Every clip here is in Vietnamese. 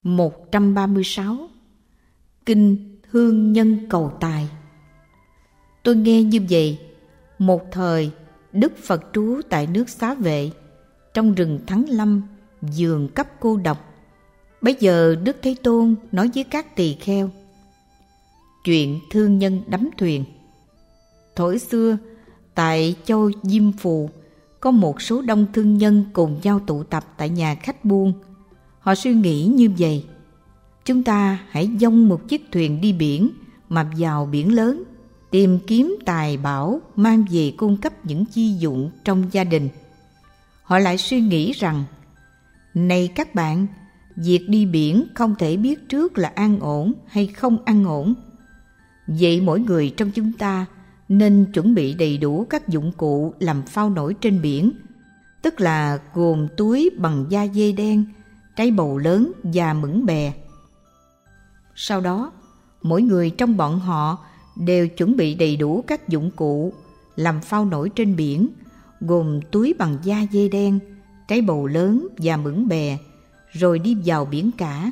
136. Kinh Hương Nhân Cầu Tài. Tôi nghe như vậy, một thời Đức Phật trú tại nước Xá Vệ, trong rừng Thắng Lâm, vườn cấp cô độc. Bấy giờ Đức Thế Tôn nói với các tỳ kheo chuyện thương nhân đắm thuyền. Thổi xưa, tại châu Diêm Phù, có một số đông thương nhân cùng nhau tụ tập tại nhà khách buôn. Họ suy nghĩ như vậy: chúng ta hãy dông một chiếc thuyền đi biển mà vào biển lớn, tìm kiếm tài bảo mang về cung cấp những chi dụng trong gia đình. Họ lại suy nghĩ rằng: này các bạn, việc đi biển không thể biết trước là an ổn hay không an ổn. Vậy mỗi người trong chúng ta nên chuẩn bị đầy đủ các dụng cụ làm phao nổi trên biển, tức là gồm túi bằng da dê đen, trái bầu lớn và mửng bè. Sau đó, mỗi người trong bọn họ đều chuẩn bị đầy đủ các dụng cụ làm phao nổi trên biển, gồm túi bằng da dê đen, trái bầu lớn và mửng bè, rồi đi vào biển cả.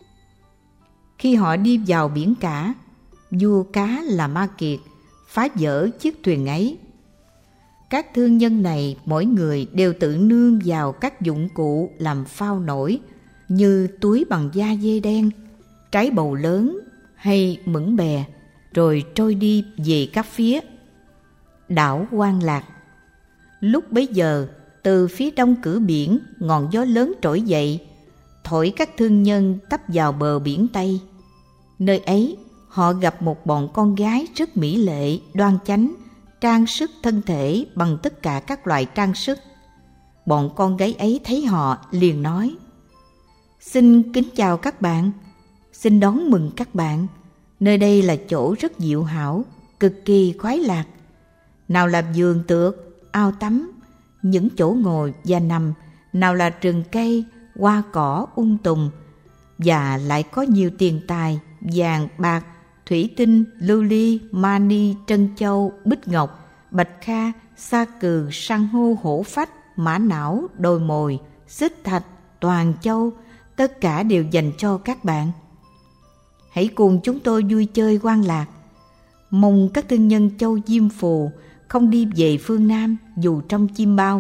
Khi họ đi vào biển cả, vua cá là Ma Kiệt phá vỡ chiếc thuyền ấy. Các thương nhân này mỗi người đều tự nương vào các dụng cụ làm phao nổi như túi bằng da dê đen, trái bầu lớn hay mửng bè, rồi trôi đi về các phía đảo Quan Lạc. Lúc bấy giờ, từ phía đông cửa biển, ngọn gió lớn trỗi dậy, thổi các thương nhân tấp vào bờ biển Tây. Nơi ấy, họ gặp một bọn con gái rất mỹ lệ, đoan chánh, trang sức thân thể bằng tất cả các loại trang sức. Bọn con gái ấy thấy họ liền nói: xin kính chào các bạn, xin đón mừng các bạn. Nơi đây là chỗ rất diệu hảo, cực kỳ khoái lạc. Nào là vườn tược, ao tắm, những chỗ ngồi và nằm, nào là rừng cây, hoa cỏ tùng, và lại có nhiều tiền tài, vàng, bạc, thủy tinh, lưu ly, mani, trân châu, bích ngọc, bạch kha, sa cừ, san hô, hổ phách, mã não, đồi mồi, xích thạch, toàn châu, tất cả đều dành cho các bạn. Hãy cùng chúng tôi vui chơi Quan Lạc. Mong các thương nhân châu Diêm Phù không đi về phương Nam dù trong chim bao.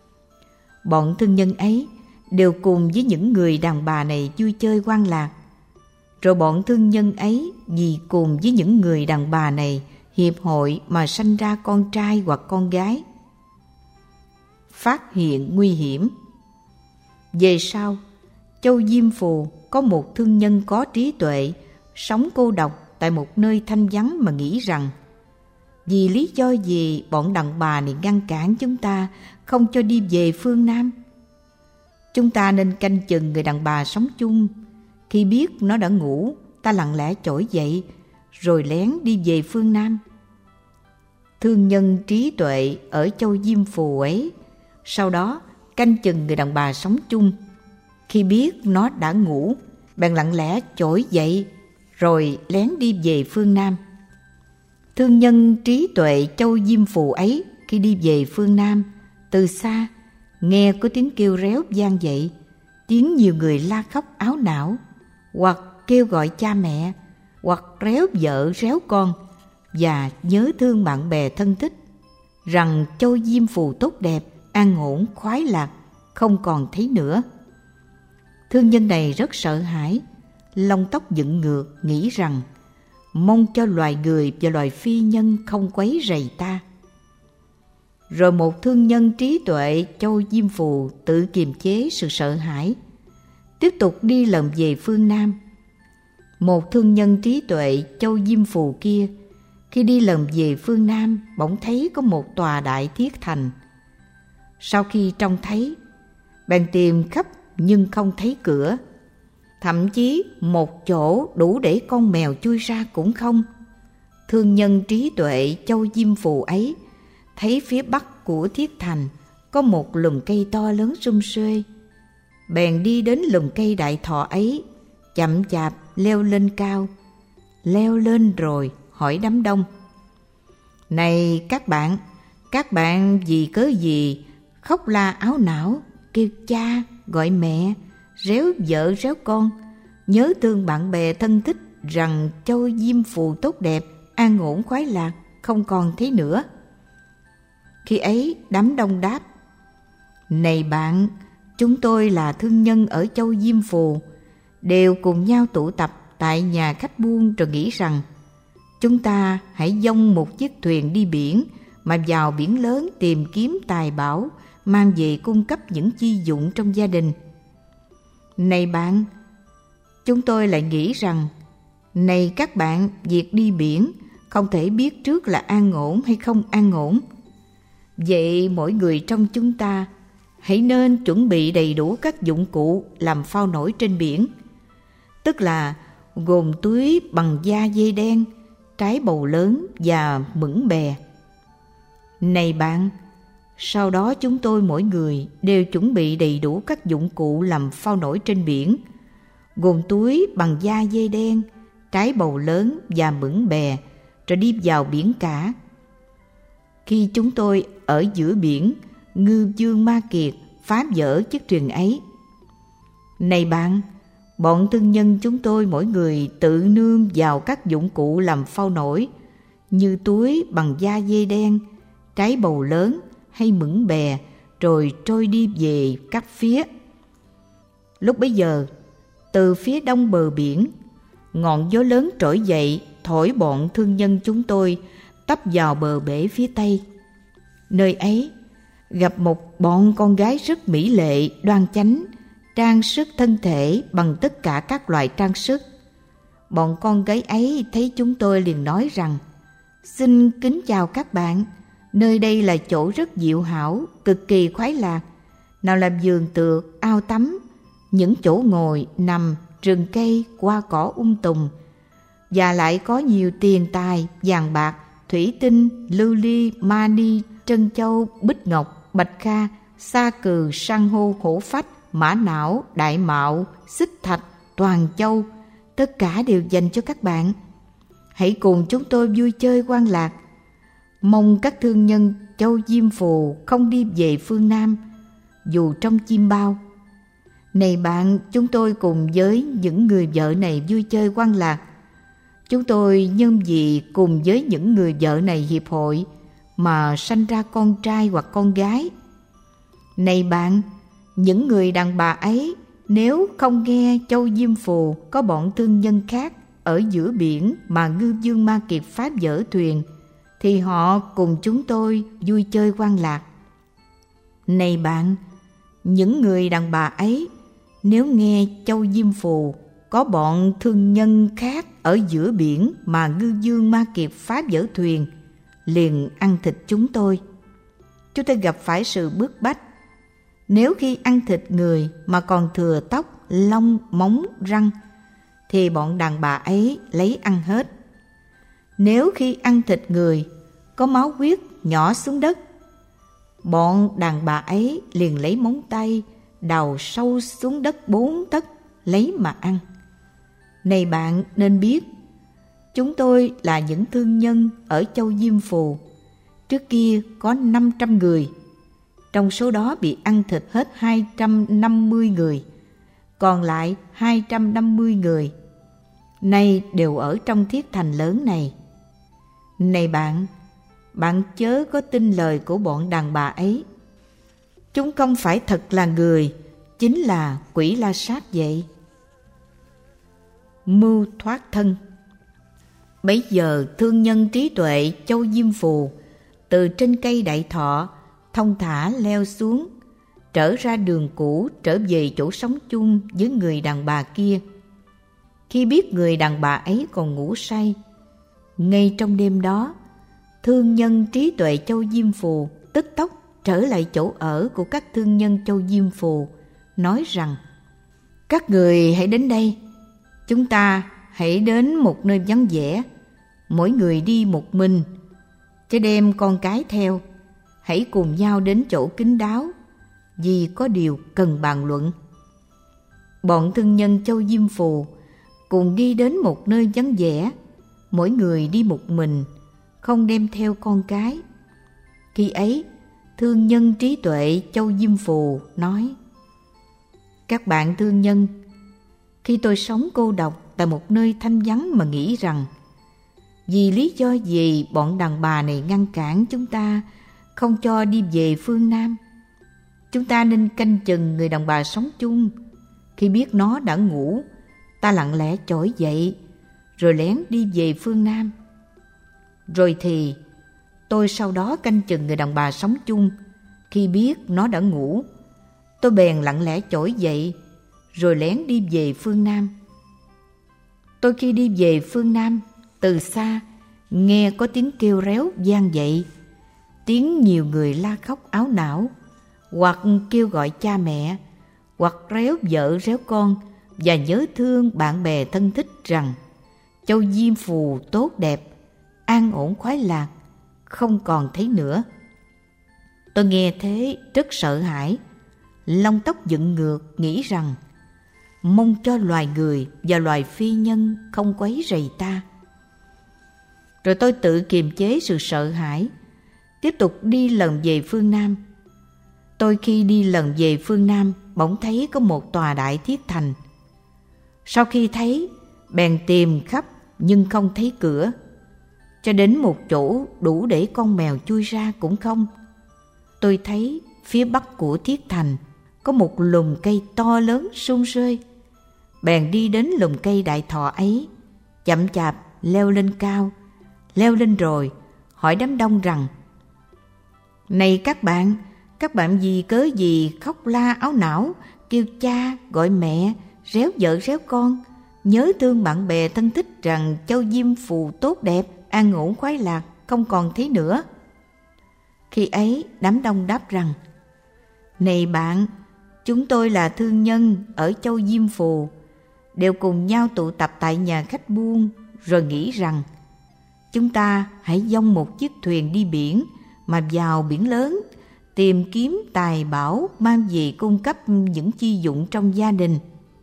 Bọn thương nhân ấy đều cùng với những người đàn bà này vui chơi Quan Lạc. Rồi bọn thương nhân ấy vì cùng với những người đàn bà này hiệp hội mà sanh ra con trai hoặc con gái. Phát hiện nguy hiểm. Về sau, châu Diêm Phù có một thương nhân có trí tuệ, sống cô độc tại một nơi thanh vắng mà nghĩ rằng: vì lý do gì bọn đàn bà này ngăn cản chúng ta không cho đi về phương Nam? Chúng ta nên canh chừng người đàn bà sống chung. Khi biết nó đã ngủ, ta lặng lẽ trỗi dậy, rồi lén đi về phương Nam. Thương nhân trí tuệ ở châu Diêm Phù ấy, sau đó canh chừng người đàn bà sống chung. Khi biết nó đã ngủ, bèn lặng lẽ trỗi dậy, rồi lén đi về phương Nam. Thương nhân trí tuệ châu Diêm Phù ấy, khi đi về phương Nam, từ xa nghe có tiếng kêu réo vang dậy, tiếng nhiều người la khóc áo não, hoặc kêu gọi cha mẹ, hoặc réo vợ réo con, và nhớ thương bạn bè thân thích, rằng châu Diêm Phù tốt đẹp, an ổn, khoái lạc, không còn thấy nữa. Thương nhân này rất sợ hãi, lông tóc dựng ngược, nghĩ rằng: mong cho loài người và loài phi nhân không quấy rầy ta. Rồi một thương nhân trí tuệ châu Diêm Phù tự kiềm chế sự sợ hãi, tiếp tục đi lần về phương Nam. Một thương nhân trí tuệ châu Diêm Phù kia, khi đi lần về phương Nam, bỗng thấy có một tòa đại thiết thành. Sau khi trông thấy, bèn tìm khắp nhưng không thấy cửa, thậm chí một chỗ đủ để con mèo chui ra cũng không. Thương nhân trí tuệ châu Diêm Phù ấy thấy phía bắc của thiết thành có một lùm cây to lớn sum xuê, bèn đi đến lùm cây đại thọ ấy, chậm chạp leo lên cao. Leo lên rồi hỏi đám đông: này các bạn vì cớ gì khóc la áo não, kêu cha gọi mẹ, réo vợ réo con, nhớ thương bạn bè thân thích rằng Châu Diêm Phù tốt đẹp, an ổn khoái lạc, không còn thế nữa. Khi ấy đám đông đáp: Này bạn, chúng tôi là thương nhân ở Châu Diêm Phù, đều cùng nhau tụ tập tại nhà khách buôn rồi nghĩ rằng chúng ta hãy dông một chiếc thuyền đi biển mà vào biển lớn tìm kiếm tài bảo, mang về cung cấp những chi dụng trong gia đình. Này bạn, chúng tôi lại nghĩ rằng, này các bạn, việc đi biển không thể biết trước là an ổn hay không an ổn. Vậy mỗi người trong chúng ta hãy nên chuẩn bị đầy đủ các dụng cụ làm phao nổi trên biển, tức là gồm túi bằng da dê đen, trái bầu lớn và mửng bè. Này bạn, sau đó chúng tôi mỗi người đều chuẩn bị đầy đủ các dụng cụ làm phao nổi trên biển, gồm túi bằng da dê đen, trái bầu lớn và mửng bè, rồi đi vào biển cả. Khi chúng tôi ở giữa biển, ngư dương Ma Kiệt phá vỡ chiếc thuyền ấy. Này bạn, bọn thương nhân chúng tôi mỗi người tự nương vào các dụng cụ làm phao nổi, như túi bằng da dê đen, trái bầu lớn hay mửng bè, rồi trôi đi về các phía. Lúc bấy giờ, từ phía đông bờ biển, ngọn gió lớn trỗi dậy thổi bọn thương nhân chúng tôi tấp vào bờ bể phía tây. Nơi ấy gặp một bọn con gái rất mỹ lệ, đoan chánh, trang sức thân thể bằng tất cả các loại trang sức. Bọn con gái ấy thấy chúng tôi liền nói rằng: Xin kính chào các bạn, nơi đây là chỗ rất diệu hảo, cực kỳ khoái lạc. Nào là vườn tược, ao tắm, những chỗ ngồi, nằm, rừng cây, hoa cỏ tùng, và lại có nhiều tiền tài, vàng bạc, thủy tinh, lưu ly, mani, trân châu, bích ngọc, bạch kha, sa cừ, san hô, hổ phách, mã não, đại mạo, xích thạch, toàn châu, tất cả đều dành cho các bạn. Hãy cùng chúng tôi vui chơi hoan lạc. Mong các thương nhân Châu Diêm Phù không đi về phương Nam, dù trong chim bao. Này bạn, chúng tôi cùng với những người vợ này vui chơi hoan lạc. Chúng tôi nhân vì cùng với những người vợ này hiệp hội mà sanh ra con trai hoặc con gái. Này bạn, những người đàn bà ấy nếu không nghe Châu Diêm Phù có bọn thương nhân khác ở giữa biển mà ngư dương Ma Kiệt phá vỡ thuyền, thì họ cùng chúng tôi vui chơi hoan lạc. Này bạn, những người đàn bà ấy nếu nghe Châu Diêm Phù có bọn thương nhân khác ở giữa biển mà ngư dương Ma Kiệt phá vỡ thuyền, liền ăn thịt chúng tôi. Chúng tôi gặp phải sự bức bách. Nếu khi ăn thịt người mà còn thừa tóc, lông, móng, răng, thì bọn đàn bà ấy lấy ăn hết. Nếu khi ăn thịt người có máu huyết nhỏ xuống đất, bọn đàn bà ấy liền lấy móng tay đào sâu xuống đất 4 tấc lấy mà ăn. Này bạn nên biết, chúng tôi là những thương nhân ở Châu Diêm Phù. Trước kia có 500 người, trong số đó bị ăn thịt hết 250 người, còn lại 250 người nay đều ở trong thiết thành lớn này. Này bạn chớ có tin lời của bọn đàn bà ấy. Chúng không phải thật là người, chính là quỷ la sát vậy. Mưu thoát thân. Bấy giờ thương nhân trí tuệ Châu Diêm Phù từ trên cây đại thọ thong thả leo xuống, trở ra đường cũ, trở về chỗ sống chung với người đàn bà kia. Khi biết người đàn bà ấy còn ngủ say, ngay trong đêm đó, thương nhân trí tuệ Châu Diêm Phù tức tốc trở lại chỗ ở của các thương nhân Châu Diêm Phù, nói rằng: Các người hãy đến đây, chúng ta hãy đến một nơi vắng vẻ, mỗi người đi một mình, chứ đem con cái theo. Hãy cùng nhau đến chỗ kín đáo, vì có điều cần bàn luận. Bọn thương nhân Châu Diêm Phù cùng đi đến một nơi vắng vẻ, mỗi người đi một mình, không đem theo con cái. Khi ấy, thương nhân trí tuệ Châu Diêm Phù nói: Các bạn thương nhân, Khi tôi sống cô độc tại một nơi thanh vắng mà nghĩ rằng vì lý do gì bọn đàn bà này ngăn cản chúng ta không cho đi về phương Nam. Chúng ta nên canh chừng người đàn bà sống chung. Khi biết nó đã ngủ, ta lặng lẽ trỗi dậy rồi lén đi về phương Nam. Rồi thì tôi sau đó canh chừng người đàn bà sống chung. Khi biết nó đã ngủ, tôi bèn lặng lẽ trỗi dậy rồi lén đi về phương Nam. Tôi khi đi về phương Nam, từ xa nghe có tiếng kêu réo vang dậy, tiếng nhiều người la khóc áo não, hoặc kêu gọi cha mẹ, hoặc réo vợ réo con, và nhớ thương bạn bè thân thích rằng châu Diêm Phù tốt đẹp, an ổn khoái lạc, không còn thấy nữa. Tôi nghe thế rất sợ hãi, lông tóc dựng ngược, nghĩ rằng mong cho loài người và loài phi nhân không quấy rầy ta. Rồi tôi tự kiềm chế sự sợ hãi, tiếp tục đi lần về phương Nam. Tôi khi đi lần về phương Nam bỗng thấy có một tòa đại thiết thành. Sau khi thấy, bèn tìm khắp nhưng không thấy cửa. Cho đến một chỗ đủ để con mèo chui ra cũng không. Tôi thấy phía bắc của thiết thành có một lùm cây to lớn sum rơi. Bèn đi đến lùm cây đại thọ ấy, chậm chạp leo lên cao. Leo lên rồi hỏi đám đông rằng: Này các bạn vì cớ gì khóc la áo não, kêu cha gọi mẹ, réo vợ réo con, nhớ thương bạn bè thân thích rằng châu Diêm Phù tốt đẹp, an ổn khoái lạc, không còn thấy nữa. Khi ấy đám đông đáp rằng: Này bạn, chúng tôi là thương nhân ở châu Diêm Phù, đều cùng nhau tụ tập tại nhà khách buôn, rồi nghĩ rằng chúng ta hãy dông một chiếc thuyền đi biển mà vào biển lớn, tìm kiếm tài bảo mang về cung cấp những chi dụng trong gia đình.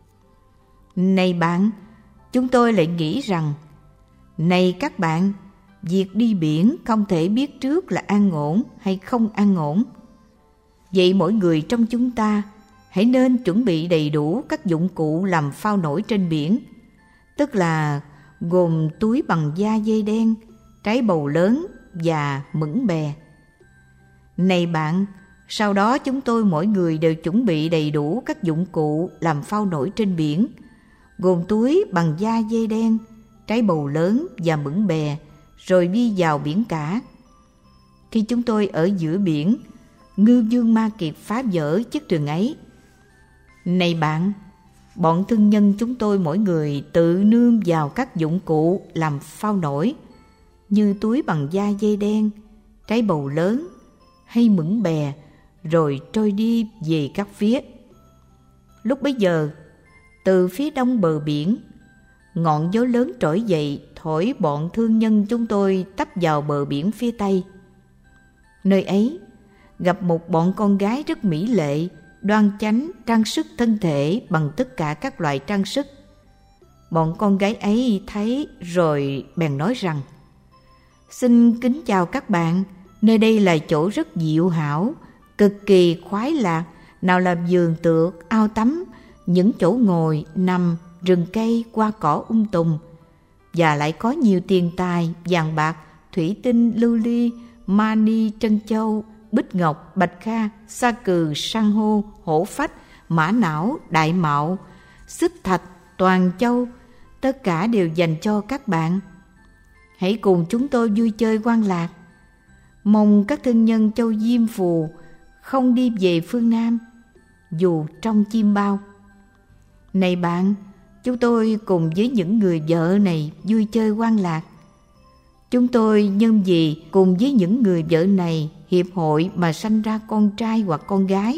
Này bạn, chúng tôi lại nghĩ rằng, này các bạn, việc đi biển không thể biết trước là an ổn hay không an ổn. Vậy mỗi người trong chúng ta hãy nên chuẩn bị đầy đủ các dụng cụ làm phao nổi trên biển, tức là gồm túi bằng da dê đen, trái bầu lớn và mửng bè. Này bạn, sau đó chúng tôi mỗi người đều chuẩn bị đầy đủ các dụng cụ làm phao nổi trên biển, gồm túi bằng da dê đen, trái bầu lớn và mửng bè, rồi đi vào biển cả. Khi chúng tôi ở giữa biển, ngư dương Ma Kiệt phá vỡ chiếc thuyền ấy. Này bạn, bọn thương nhân chúng tôi mỗi người tự nương vào các dụng cụ làm phao nổi, như túi bằng da dê đen, trái bầu lớn hay mửng bè, rồi trôi đi về các phía. Lúc bấy giờ, từ phía đông bờ biển, ngọn gió lớn trỗi dậy thổi bọn thương nhân chúng tôi tấp vào bờ biển phía tây. Nơi ấy gặp một bọn con gái rất mỹ lệ, đoan chánh, trang sức thân thể bằng tất cả các loại trang sức. Bọn con gái ấy thấy rồi bèn nói rằng: Xin kính chào các bạn, nơi đây là chỗ rất diệu hảo, cực kỳ khoái lạc, nào là vườn tược, ao tắm, những chỗ ngồi, nằm, rừng cây, hoa cỏ tùng, và lại có nhiều tiền tài, vàng bạc, thủy tinh, lưu ly, mani, trân châu, bích ngọc, bạch kha, sa cừ, san hô, hổ phách, mã não, đại mạo, xích thạch, toàn châu, tất cả đều dành cho các bạn. Hãy cùng chúng tôi vui chơi hoan lạc. Mong các thương nhân châu Diêm Phù không đi về phương Nam, dù trong chim bao. Này bạn, chúng tôi cùng với những người vợ này vui chơi hoan lạc. Chúng tôi nhân gì cùng với những người vợ này hiệp hội mà sanh ra con trai hoặc con gái.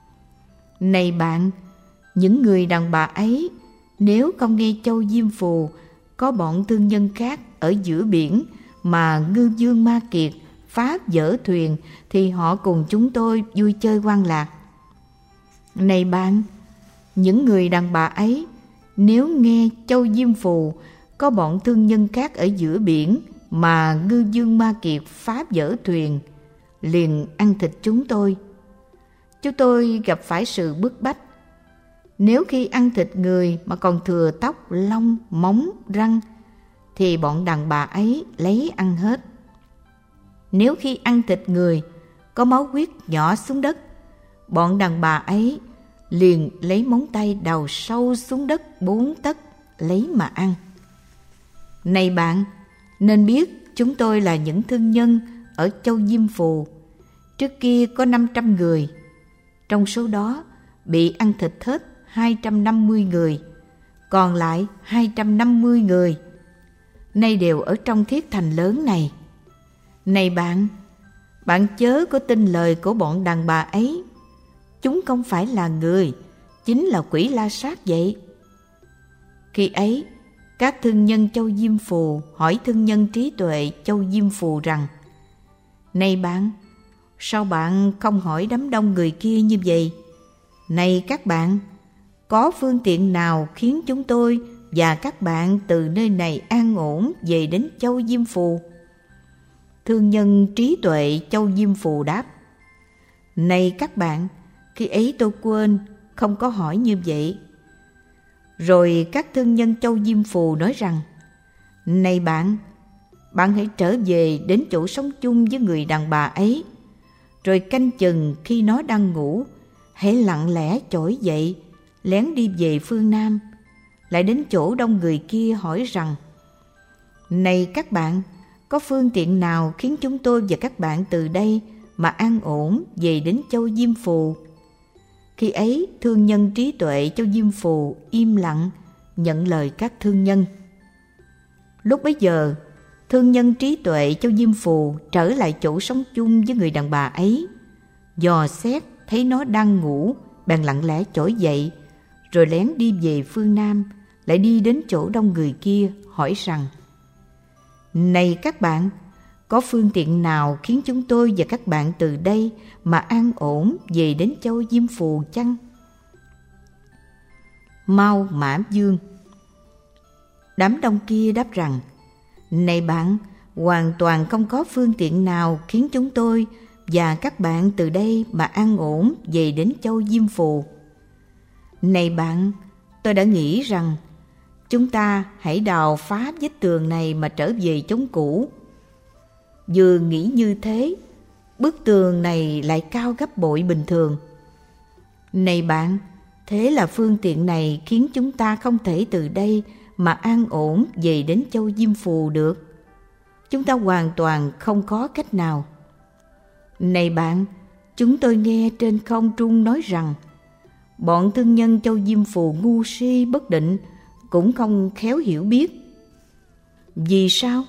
Này bạn, những người đàn bà ấy nếu không nghe châu Diêm Phù có bọn thương nhân khác ở giữa biển mà ngư dương Ma Kiệt phá vỡ thuyền, thì họ cùng chúng tôi vui chơi hoan lạc. Này bạn, những người đàn bà ấy nếu nghe châu Diêm Phù có bọn thương nhân khác ở giữa biển mà ngư dương Ma Kiệt phá vỡ thuyền, liền ăn thịt chúng tôi. Chúng tôi gặp phải sự bức bách, Nếu khi ăn thịt người mà còn thừa tóc, lông, móng, răng, thì bọn đàn bà ấy lấy ăn hết. Nếu khi ăn thịt người có máu huyết nhỏ xuống đất, bọn đàn bà ấy liền lấy móng tay đào sâu xuống đất 4 tấc lấy mà ăn. Này bạn, nên biết chúng tôi là những thương nhân ở châu Diêm Phù. Trước kia có 500 người, trong số đó bị ăn thịt hết 250 người, còn lại 250 người nay đều ở trong thiết thành lớn này. Này bạn chớ có tin lời của bọn đàn bà ấy. Chúng không phải là người, chính là quỷ la sát vậy. Khi ấy, các thương nhân châu Diêm Phù hỏi thương nhân trí tuệ châu Diêm Phù rằng: Này bạn, sao bạn không hỏi đám đông người kia như vậy? Này các bạn, có phương tiện nào khiến chúng tôi và các bạn từ nơi này an ổn về đến châu Diêm Phù? Thương nhân trí tuệ châu Diêm Phù đáp: Này các bạn, khi ấy tôi quên, không có hỏi như vậy. Rồi các thương nhân châu Diêm Phù nói rằng: Này bạn hãy trở về đến chỗ sống chung với người đàn bà ấy, rồi canh chừng khi nó đang ngủ, hãy lặng lẽ trỗi dậy, lén đi về phương Nam, lại đến chỗ đông người kia hỏi rằng: Này các bạn, có phương tiện nào khiến chúng tôi và các bạn từ đây mà an ổn về đến châu Diêm Phù? Khi ấy, thương nhân trí tuệ châu Diêm Phù im lặng nhận lời các thương nhân. Lúc bấy giờ, thương nhân trí tuệ châu Diêm Phù trở lại chỗ sống chung với người đàn bà ấy, dò xét thấy nó đang ngủ, bèn lặng lẽ trỗi dậy, rồi lén đi về phương Nam, lại đi đến chỗ đông người kia hỏi rằng: Này các bạn, có phương tiện nào khiến chúng tôi và các bạn từ đây mà an ổn về đến châu Diêm Phù chăng? Mao Mã Dương. Đám đông kia đáp rằng: Này bạn, hoàn toàn không có phương tiện nào khiến chúng tôi và các bạn từ đây mà an ổn về đến châu Diêm Phù. Này bạn, tôi đã nghĩ rằng chúng ta hãy đào phá vách tường này mà trở về chốn cũ. Vừa nghĩ như thế, bức tường này lại cao gấp bội bình thường. Này bạn, thế là phương tiện này khiến chúng ta không thể từ đây mà an ổn về đến châu Diêm Phù được. Chúng ta hoàn toàn không có cách nào. Này bạn, chúng tôi nghe trên không trung nói rằng bọn thương nhân châu Diêm Phù ngu si bất định, cũng không khéo hiểu biết. Vì sao?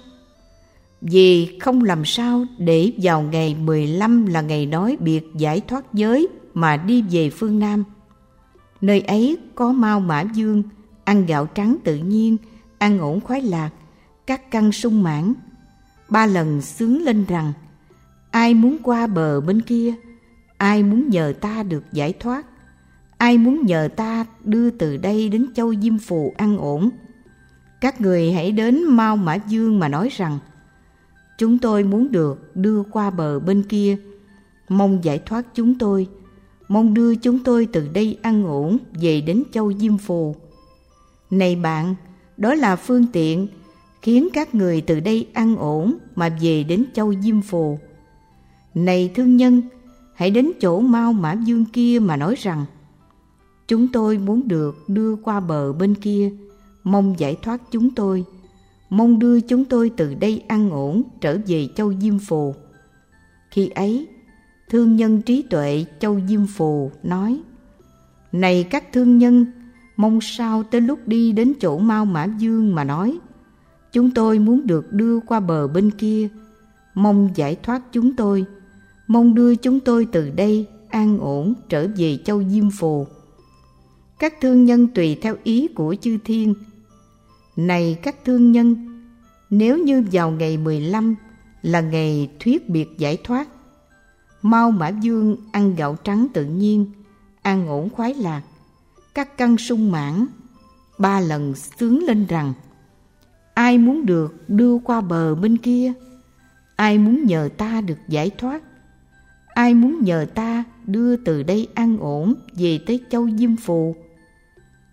Vì không làm sao để vào ngày 15 là ngày nói biệt giải thoát giới mà đi về phương Nam. Nơi ấy có Mao Mã Dương, ăn gạo trắng tự nhiên, ăn ổn khoái lạc, các căn sung mãn. 3 lần xướng lên rằng: Ai muốn qua bờ bên kia? Ai muốn nhờ ta được giải thoát? Ai muốn nhờ ta đưa từ đây đến châu Diêm Phù an ổn? Các người hãy đến Mao Mã Dương mà nói rằng: Chúng tôi muốn được đưa qua bờ bên kia, mong giải thoát chúng tôi, mong đưa chúng tôi từ đây an ổn về đến châu Diêm Phù. Này bạn, đó là phương tiện khiến các người từ đây an ổn mà về đến châu Diêm Phù. Này thương nhân, hãy đến chỗ Mao Mã Dương kia mà nói rằng: Chúng tôi muốn được đưa qua bờ bên kia, mong giải thoát chúng tôi, mong đưa chúng tôi từ đây an ổn trở về châu Diêm Phù. Khi ấy, thương nhân trí tuệ châu Diêm Phù nói: Này các thương nhân, mong sao tới lúc đi đến chỗ Mao Mã Dương mà nói: Chúng tôi muốn được đưa qua bờ bên kia, mong giải thoát chúng tôi, mong đưa chúng tôi từ đây an ổn trở về châu Diêm Phù. Các thương nhân tùy theo ý của chư thiên. Này các thương nhân, nếu như vào ngày 15 là ngày thuyết biệt giải thoát, Mao Mã Dương ăn gạo trắng tự nhiên, an ổn khoái lạc, các căn sung mãn, 3 lần xướng lên rằng: Ai muốn được đưa qua bờ bên kia? Ai muốn nhờ ta được giải thoát? Ai muốn nhờ ta đưa từ đây an ổn về tới châu Diêm Phù?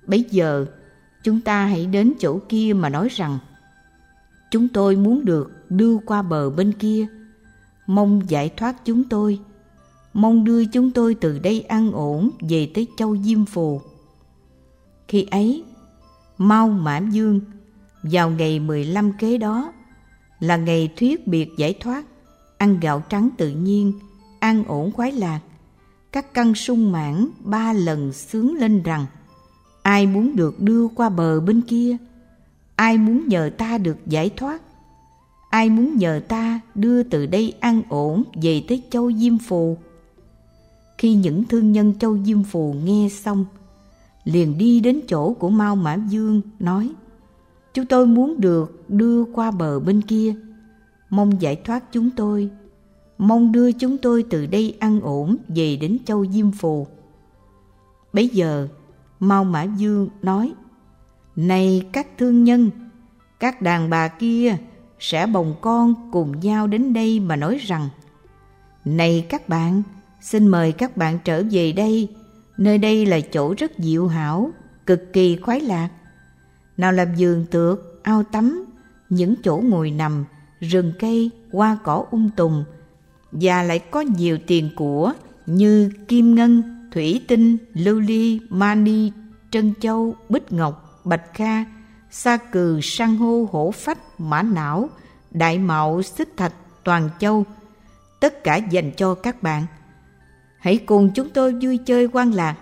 Bấy giờ chúng ta hãy đến chỗ kia mà nói rằng: chúng tôi muốn được đưa qua bờ bên kia, mong giải thoát chúng tôi, mong đưa chúng tôi từ đây an ổn về tới châu Diêm Phù. Khi ấy, Mao Mã Dương vào ngày 15 kế đó là ngày thuyết biệt giải thoát, ăn gạo trắng tự nhiên, an ổn khoái lạc. Các căn sung mãn 3 lần xướng lên rằng: ai muốn được đưa qua bờ bên kia, ai muốn nhờ ta được giải thoát, ai muốn nhờ ta đưa từ đây an ổn về tới châu Diêm Phù. Khi những thương nhân châu Diêm Phù nghe xong, liền đi đến chỗ của Mao Mã Dương nói: chúng tôi muốn được đưa qua bờ bên kia, mong giải thoát chúng tôi, mong đưa chúng tôi từ đây an ổn về đến châu Diêm Phù. Bấy giờ Mao Mã Dương nói: này các thương nhân, các đàn bà kia sẽ bồng con cùng nhau đến đây mà nói rằng: này các bạn, xin mời các bạn trở về đây, nơi đây là chỗ rất diệu hảo, cực kỳ khoái lạc. Nào là vườn tược, ao tắm, những chỗ ngồi nằm, rừng cây, hoa cỏ tùng, và lại có nhiều tiền của như kim ngân, thủy tinh, lưu ly, mani, trân châu, bích ngọc, bạch kha, sa cừ, san hô, hổ phách, mã não, đại mạo, xích thạch, toàn châu, tất cả dành cho các bạn. Hãy cùng chúng tôi vui chơi hoan lạc.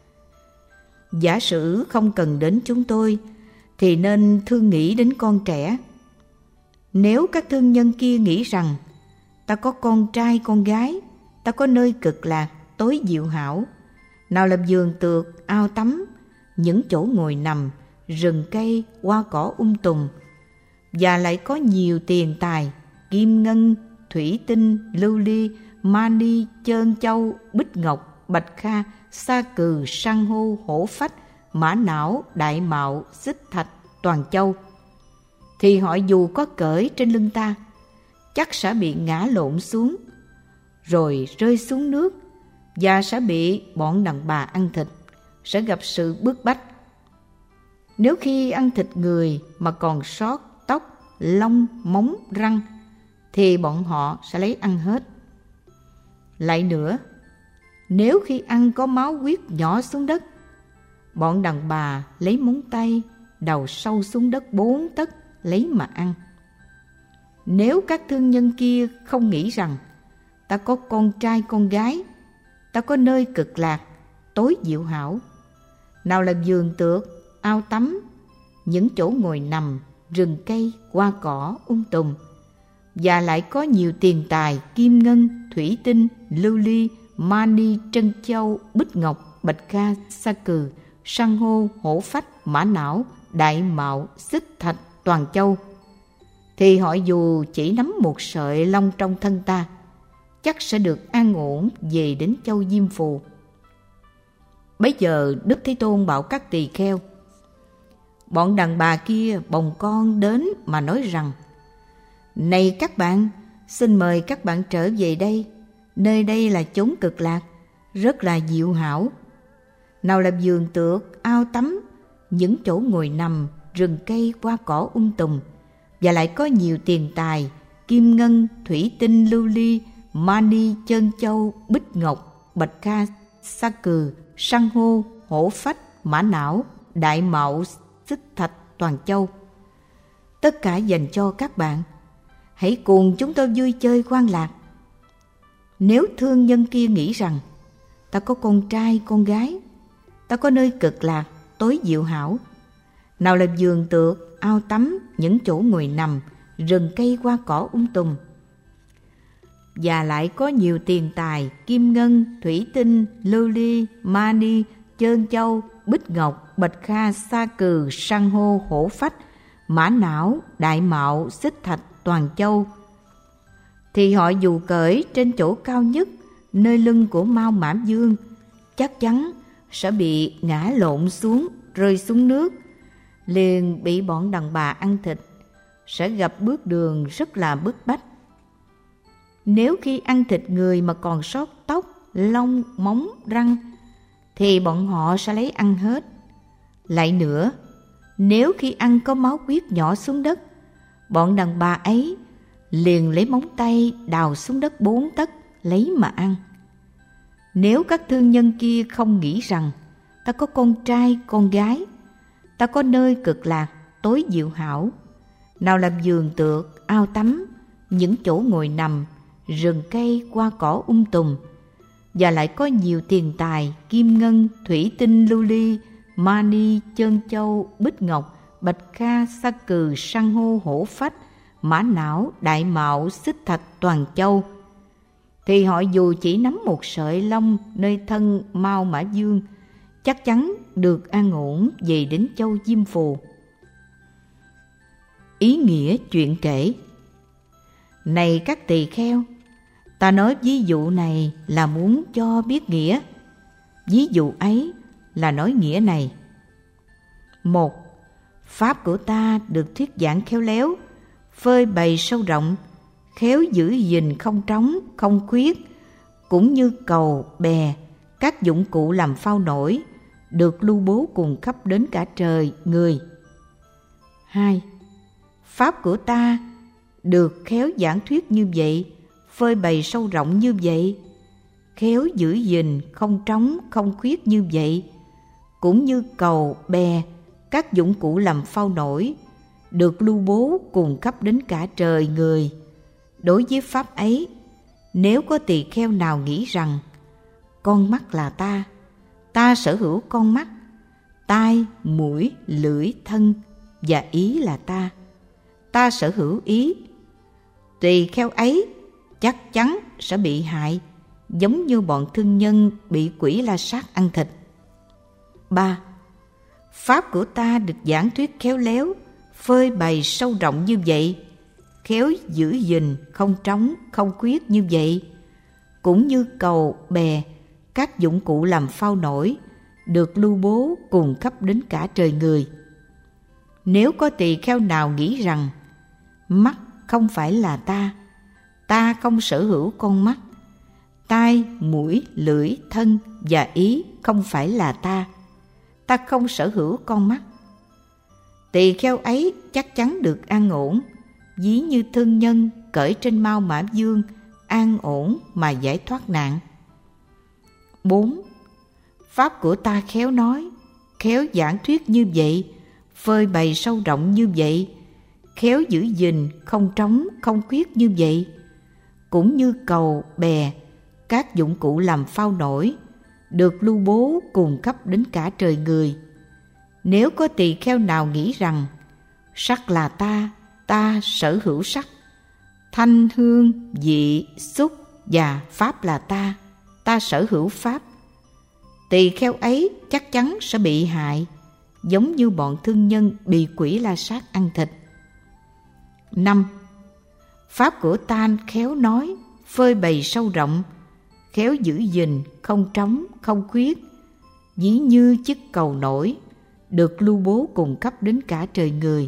Giả sử không cần đến chúng tôi, thì nên thương nghĩ đến con trẻ. Nếu các thương nhân kia nghĩ rằng: ta có con trai con gái, ta có nơi cực lạc, tối diệu hảo, nào là vườn tược, ao tắm, những chỗ ngồi nằm, rừng cây, hoa cỏ tùng, và lại có nhiều tiền tài, kim ngân, thủy tinh, lưu ly, mani, trân châu, bích ngọc, bạch kha, sa cừ, san hô, hổ phách, mã não, đại mạo, xích thạch, toàn châu, thì họ dù có cởi trên lưng ta, chắc sẽ bị ngã lộn xuống, rồi rơi xuống nước, và sẽ bị bọn đàn bà ăn thịt, sẽ gặp sự bức bách. Nếu khi ăn thịt người mà còn sót tóc, lông, móng, răng, thì bọn họ sẽ lấy ăn hết. Lại nữa, nếu khi ăn có máu huyết nhỏ xuống đất, bọn đàn bà lấy móng tay đầu sâu xuống đất 4 tấc lấy mà ăn. Nếu các thương nhân kia không nghĩ rằng: ta có con trai con gái, ta có nơi cực lạc, tối diệu hảo, nào là vườn tược, ao tắm, những chỗ ngồi nằm, rừng cây, hoa cỏ tùng, và lại có nhiều tiền tài, kim ngân, thủy tinh, lưu ly, mani, trân châu, bích ngọc, bạch kha, sa cừ, san hô, hổ phách, mã não, đại mạo, xích thạch, toàn châu, thì họ dù chỉ nắm một sợi lông trong thân ta, chắc sẽ được an ổn về đến châu Diêm Phù. Bấy giờ Đức Thế Tôn bảo các tỳ kheo: bọn đàn bà kia bồng con đến mà nói rằng: này các bạn, xin mời các bạn trở về đây, nơi đây là chốn cực lạc, rất là diệu hảo, nào là vườn tược, ao tắm, những chỗ ngồi nằm, rừng cây, hoa cỏ tùng, và lại có nhiều tiền tài, kim ngân, thủy tinh, lưu ly, mani, trân châu, bích ngọc, bạch kha, sa cừ, san hô, hổ phách, mã não, đại mạo, xích thạch, toàn châu, tất cả dành cho các bạn. Hãy cùng chúng tôi vui chơi hoan lạc. Nếu thương nhân kia nghĩ rằng: ta có con trai con gái, ta có nơi cực lạc, tối diệu hảo, nào là vườn tược, ao tắm, những chỗ ngồi nằm, rừng cây, hoa cỏ tùng, và lại có nhiều tiền tài, kim ngân, thủy tinh, lưu ly, mani, trân châu, bích ngọc, bạch kha, sa cừ, san hô, hổ phách, mã não, đại mạo, xích thạch, toàn châu, thì họ dù cởi trên chỗ cao nhất nơi lưng của Mao Mã Dương, chắc chắn sẽ bị ngã lộn xuống, rơi xuống nước, liền bị bọn đàn bà ăn thịt, sẽ gặp bước đường rất là bức bách. Nếu khi ăn thịt người mà còn sót tóc, lông, móng, răng, thì bọn họ sẽ lấy ăn hết. Lại nữa, nếu khi ăn có máu huyết nhỏ xuống đất, bọn đàn bà ấy liền lấy móng tay đào xuống đất 4 tấc lấy mà ăn. Nếu các thương nhân kia không nghĩ rằng ta có con trai con gái, ta có nơi cực lạc tối diệu hảo, nào làm giường tược, ao tắm, những chỗ ngồi nằm, rừng cây, hoa cỏ tùm, và lại có nhiều tiền tài, kim ngân, thủy tinh, lưu ly, mani, trân châu, bích ngọc, bạch kha, sa cừ, san hô, hổ phách, mã não, đại mạo, xích thạch, toàn châu, thì họ dù chỉ nắm một sợi lông nơi thân Mao Mã Dương, chắc chắn được an ổn về đến châu Diêm Phù. Ý nghĩa chuyện kể. Này các tỳ kheo, ta nói ví dụ này là muốn cho biết nghĩa. Ví dụ ấy là nói nghĩa này. 1. Pháp của ta được thuyết giảng khéo léo, phơi bày sâu rộng, khéo giữ gìn không trống, không khuyết, cũng như cầu, bè, các dụng cụ làm phao nổi, được lưu bố cùng khắp đến cả trời, người. 2. Pháp của ta được khéo giảng thuyết như vậy, phơi bày sâu rộng như vậy, khéo giữ gìn không trống, không khuyết như vậy, cũng như cầu, bè, các dụng cụ làm phao nổi, được lưu bố cùng khắp đến cả trời, người. Đối với pháp ấy, nếu có tỳ kheo nào nghĩ rằng con mắt là ta sở hữu con mắt, tai, mũi, lưỡi, thân và ý là ta sở hữu ý, tỳ kheo ấy chắc chắn sẽ bị hại, giống như bọn thương nhân bị quỷ la sát ăn thịt. 3. Pháp của ta được giảng thuyết khéo léo, phơi bày sâu rộng như vậy, khéo giữ gìn không trống, không khuyết như vậy, cũng như cầu, bè, các dụng cụ làm phao nổi, được lưu bố cùng khắp đến cả trời, người. Nếu có tỳ kheo nào nghĩ rằng mắt không phải là ta không sở hữu con mắt, tai, mũi, lưỡi, thân và ý không phải là ta không sở hữu con mắt, tỳ kheo ấy chắc chắn được an ổn, ví như thương nhân cởi trên Mao Mã Dương, an ổn mà giải thoát nạn. 4. Pháp của ta khéo nói, khéo giảng thuyết như vậy, phơi bày sâu rộng như vậy, khéo giữ gìn không trống, không khuyết như vậy, cũng như cầu, bè, các dụng cụ làm phao nổi, được lưu bố cùng khắp đến cả trời, người. Nếu có tỳ kheo nào nghĩ rằng sắc là ta sở hữu sắc, thanh, hương, vị, xúc và pháp là ta sở hữu pháp, tỳ kheo ấy chắc chắn sẽ bị hại, giống như bọn thương nhân bị quỷ la sát ăn thịt. 5. Pháp của ta khéo nói, phơi bày sâu rộng, khéo giữ gìn không trống, không khuyết, ví như chiếc cầu nổi, được lưu bố cùng khắp đến cả trời, người.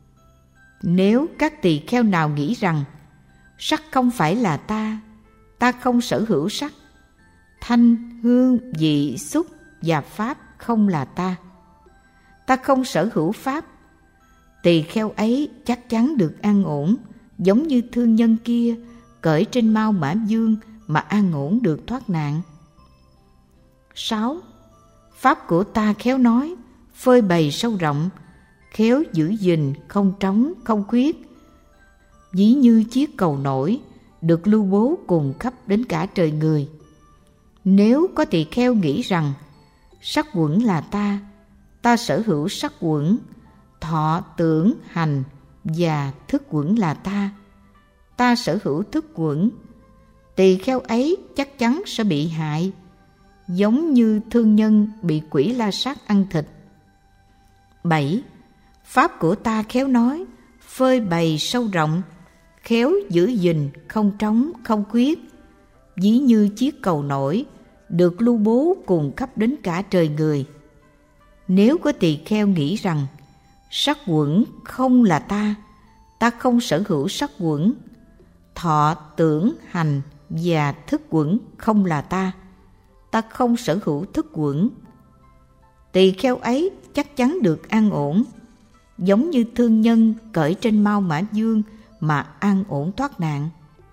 Nếu các tỳ kheo nào nghĩ rằng sắc không phải là ta không sở hữu sắc, thanh, hương, vị, xúc và pháp không là ta không sở hữu pháp, tỳ kheo ấy chắc chắn được an ổn, giống như thương nhân kia cởi trên Mao Mã Dương mà an ổn được thoát nạn. 6. Pháp của ta khéo nói, phơi bày sâu rộng, khéo giữ gìn không trống, không khuyết, ví như chiếc cầu nổi, được lưu bố cùng khắp đến cả trời, người. Nếu có tỳ kheo nghĩ rằng sắc quẩn là ta sở hữu sắc quẩn, thọ, tưởng, hành và thức quẩn là ta sở hữu thức quẩn, tỳ kheo ấy chắc chắn sẽ bị hại, giống như thương nhân bị quỷ la sát ăn thịt. 7. Pháp của ta khéo nói, phơi bày sâu rộng, khéo giữ gìn không trống, không khuyết, ví như chiếc cầu nổi, được lưu bố cùng khắp đến cả trời, người. Nếu có tỳ kheo nghĩ rằng sắc quẩn không là ta không sở hữu sắc quẩn, thọ, tưởng, hành và thức quẩn không là ta không sở hữu thức quẩn, tỳ kheo ấy chắc chắn được an ổn, giống như thương nhân cởi trên mao mã dương mà an ổn thoát nạn.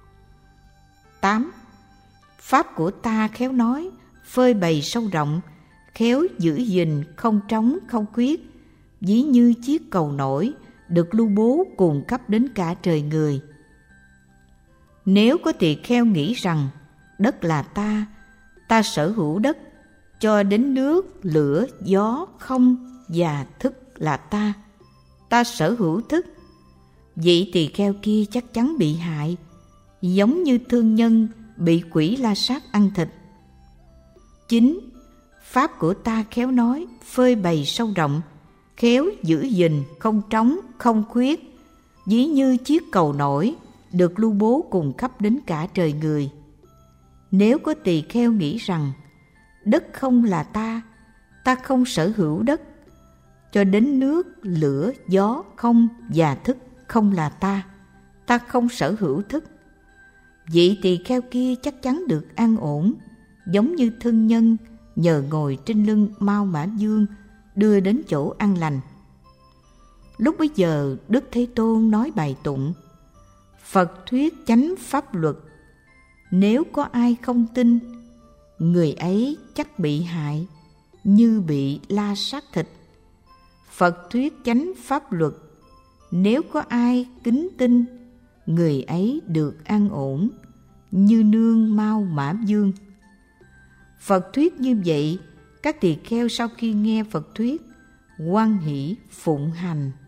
8. Pháp của ta khéo nói, phơi bày sâu rộng, khéo giữ gìn không trống không khuyết, ví như chiếc cầu nổi được lưu bố cùng cấp đến cả trời người. Nếu có tỳ kheo nghĩ rằng đất là ta sở hữu đất, cho đến nước, lửa, gió, không và thức là ta sở hữu thức, vị tỳ kheo kia chắc chắn bị hại, giống như thương nhân bị quỷ la sát ăn thịt. 9. Pháp của ta khéo nói, phơi bày sâu rộng, khéo giữ gìn không trống không khuyết, ví như chiếc cầu nổi được lưu bố cùng khắp đến cả trời người. Nếu có tỳ kheo nghĩ rằng đất không là ta không sở hữu đất, cho đến nước, lửa, gió, không và thức không là ta không sở hữu thức, vị tỳ kheo kia chắc chắn được an ổn, giống như thương nhân nhờ ngồi trên lưng mao mã dương đưa đến chỗ an lành. Lúc bấy giờ Đức Thế Tôn nói bài tụng: Phật thuyết chánh pháp luật, nếu có ai không tin, người ấy chắc bị hại, như bị la sát thịt. Phật thuyết chánh pháp luật, nếu có ai kính tin, người ấy được an ổn, như nương mao mã dương. Phật thuyết như vậy, các tỳ kheo sau khi nghe Phật thuyết, hoan hỷ phụng hành.